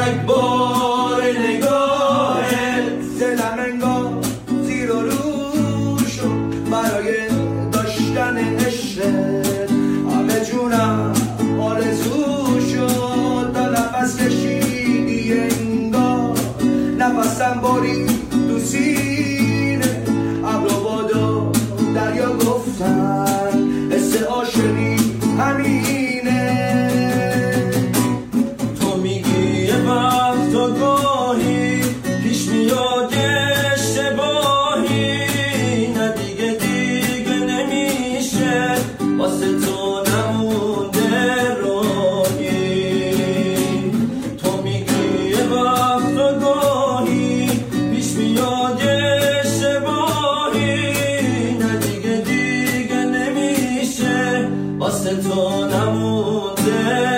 مرگبار نگاهت دلم انگار زیر و رو شد برای داشتن عشقت، همه جونم آرزو شد تا نفس کشیدی انگار نفسم برید تو سینه. ابر و باد و دریا گفتن حس عاشقی همینه. تو میگی یه وقت و گاهی پیش میاد اشتباهی، نه دیگه نمیشه واسه تو نمونده راهی. تو میگی یه وقت و گاهی پیش میاد اشتباهی، نه دیگه نمیشه واسه تو نمونده